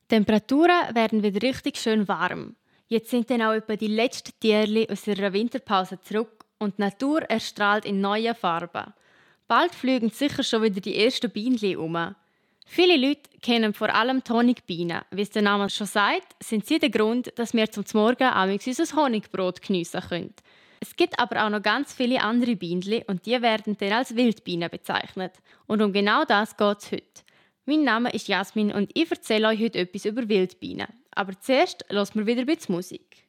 Die Temperaturen werden wieder richtig schön warm. Jetzt sind dann auch etwa die letzten Tierchen aus ihrer Winterpause zurück und die Natur erstrahlt in neuen Farben. Bald fliegen sicher schon wieder die ersten Bienen um. Viele Leute kennen vor allem die Honigbienen. Wie es der Name schon sagt, sind sie der Grund, dass wir zum Morgen unser Honigbrot geniessen können. Es gibt aber auch noch ganz viele andere Bienen und die werden dann als Wildbienen bezeichnet. Und um genau das geht es heute. Mein Name ist Jasmin und ich erzähle euch heute etwas über Wildbienen. Aber zuerst hören wir wieder ein bisschen Musik.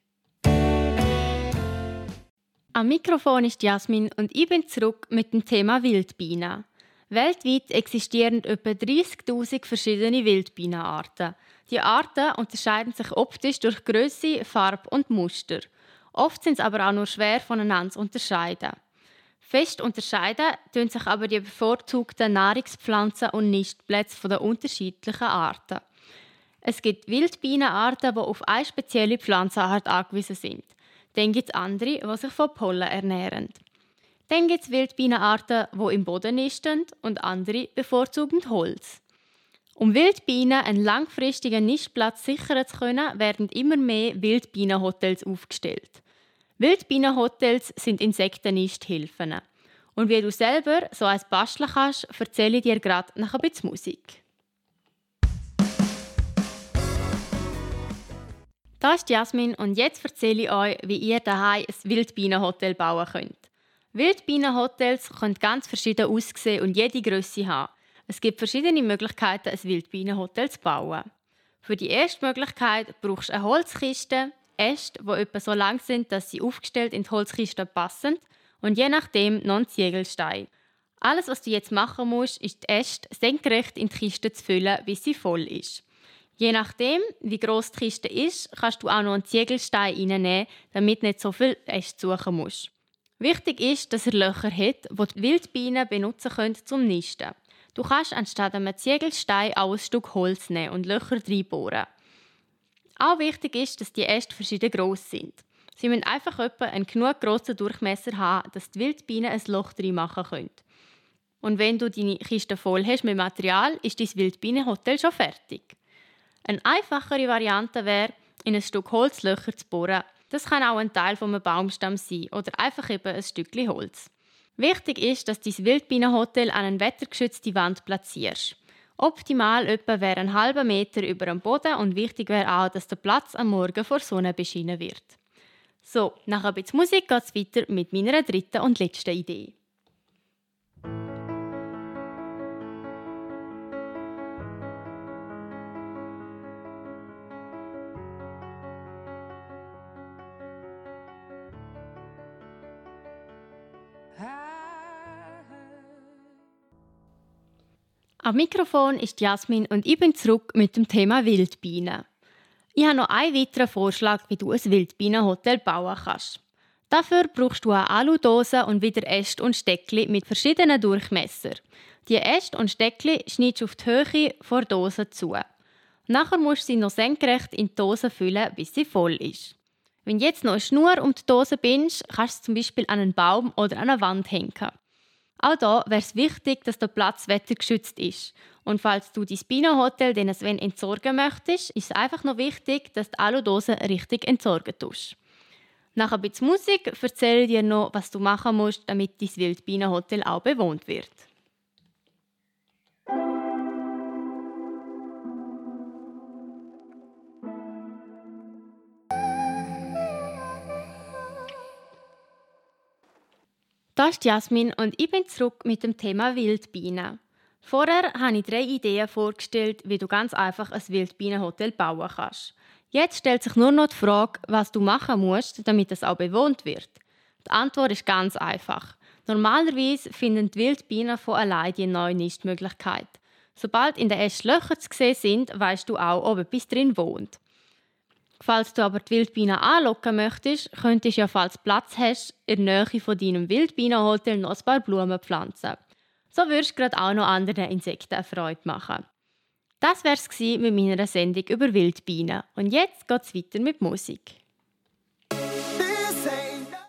Am Mikrofon ist Jasmin und ich bin zurück mit dem Thema Wildbienen. Weltweit existieren etwa 30'000 verschiedene Wildbienenarten. Die Arten unterscheiden sich optisch durch Größe, Farbe und Muster. Oft sind sie aber auch nur schwer voneinander zu unterscheiden. Fest unterscheiden tun sich aber die bevorzugten Nahrungspflanzen und Nistplätze der unterschiedlichen Arten. Es gibt Wildbienenarten, die auf eine spezielle Pflanzenart angewiesen sind. Dann gibt es andere, die sich von Pollen ernähren. Dann gibt es Wildbienenarten, die im Boden nisten und andere bevorzugen Holz. Um Wildbienen einen langfristigen Nistplatz sichern zu können, werden immer mehr Wildbienenhotels aufgestellt. Wildbienenhotels sind Insektennisthilfen. Und wie du selber so eins basteln kannst, erzähle ich dir gerade nach ein bisschen Musik. Da ist Jasmin und jetzt erzähle ich euch, wie ihr daheim ein Wildbienenhotel bauen könnt. Wildbienenhotels können ganz verschieden aussehen und jede Grösse haben. Es gibt verschiedene Möglichkeiten, ein Wildbienenhotel zu bauen. Für die erste Möglichkeit brauchst du eine Holzkiste, Äste, die etwa so lang sind, dass sie aufgestellt in die Holzkiste passen und je nachdem noch einen Ziegelstein. Alles, was du jetzt machen musst, ist die Äste senkrecht in die Kiste zu füllen, bis sie voll ist. Je nachdem, wie gross die Kiste ist, kannst du auch noch einen Ziegelstein reinnehmen, damit nicht so viel Äste suchen musst. Wichtig ist, dass er Löcher hat, die die Wildbienen benutzen können zum Nisten. Du kannst anstatt einem Ziegelstein auch ein Stück Holz nehmen und Löcher reinbohren. Auch wichtig ist, dass die Äste verschieden gross sind. Sie müssen einfach etwa einen genug grossen Durchmesser haben, dass die Wildbienen ein Loch reinmachen können. Und wenn du deine Kiste voll hast mit Material, ist dein Wildbienenhotel schon fertig. Eine einfachere Variante wäre, in ein Stück Holz Löcher zu bohren. Das kann auch ein Teil von einem Baumstamm sein oder einfach eben ein Stückchen Holz. Wichtig ist, dass du dein Wildbienenhotel an eine wettergeschützte Wand platzierst. Optimal etwa wäre ein halber Meter über dem Boden und wichtig wäre auch, dass der Platz am Morgen vor Sonne beschienen wird. So, nach ein bisschen Musik geht es weiter mit meiner dritten und letzten Idee. Am Mikrofon ist Jasmin und ich bin zurück mit dem Thema Wildbienen. Ich habe noch einen weiteren Vorschlag, wie du ein Wildbienenhotel bauen kannst. Dafür brauchst du eine Aludose und wieder Äste und Steckli mit verschiedenen Durchmessern. Die Äste und Steckli schneidest du auf die Höhe vor der Dose zu. Nachher musst du sie noch senkrecht in die Dose füllen, bis sie voll ist. Wenn du jetzt noch eine Schnur um die Dose bindest, kannst du zum Beispiel an einen Baum oder an eine Wand hängen. Auch hier wäre es wichtig, dass der Platz wettergeschützt ist. Und falls du dein Bienenhotel dann entsorgen möchtest, ist es einfach noch wichtig, dass die Aludose richtig entsorgen tust. Nach ein bisschen Musik erzähle ich dir noch, was du machen musst, damit dein Wildbienenhotel auch bewohnt wird. Das ist Jasmin und ich bin zurück mit dem Thema Wildbienen. Vorher habe ich 3 Ideen vorgestellt, wie du ganz einfach ein Wildbienenhotel bauen kannst. Jetzt stellt sich nur noch die Frage, was du machen musst, damit es auch bewohnt wird. Die Antwort ist ganz einfach. Normalerweise finden die Wildbienen von allein die neue Nistmöglichkeit. Sobald in den Ästen Löcher zu sehen sind, weisst du auch, ob etwas drin wohnt. Falls du aber die Wildbienen anlocken möchtest, könntest du ja, falls du Platz hast, in der Nähe von deinem Wildbienenhotel noch ein paar Blumen pflanzen. So würdest du gerade auch noch anderen Insekten eine Freude machen. Das wär's mit meiner Sendung über Wildbienen. Und jetzt geht's weiter mit Musik.